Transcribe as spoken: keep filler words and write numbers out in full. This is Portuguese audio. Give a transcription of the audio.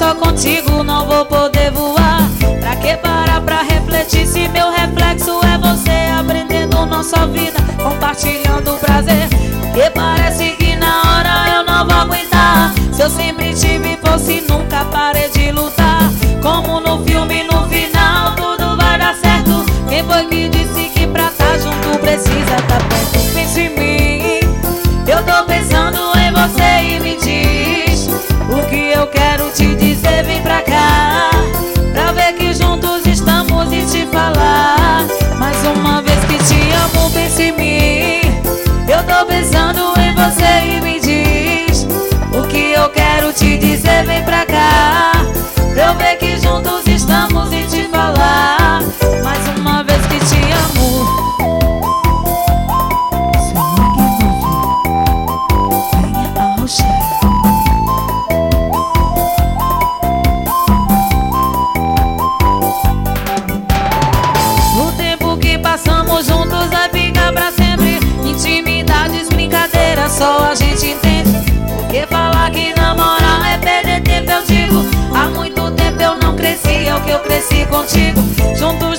só contigo não vou poder voar. Pra que parar pra refletir se meu reflexo é você? Aprendendo nossa vida, compartilhando o prazer. Porque parece que na hora eu não vou aguentar. Se eu sempre tive força e nunca parei de lutar. Como no filme, no final tudo vai dar certo. Quem foi que disse que pra tá junto precisa tá perto? Pensa em mim, eu tô pensando em você e me diz o que eu quero te dizer. Vem pra cá, pra ver que juntos estamos e te falar mais uma vez que te amo. Pensa em mim, eu tô pensando em você e me diz o que eu quero te dizer. Vem pra cá, pra eu ver que juntos estamos e te falar mais uma vez que te amo. Venha arrochar. O tempo que passamos juntos vai ficar pra sempre. Intimidades, brincadeiras, só a gente entende. Porque falar que namorar é perder tempo, eu digo. Há muito tempo eu não cresci, é o que eu cresci contigo. Juntos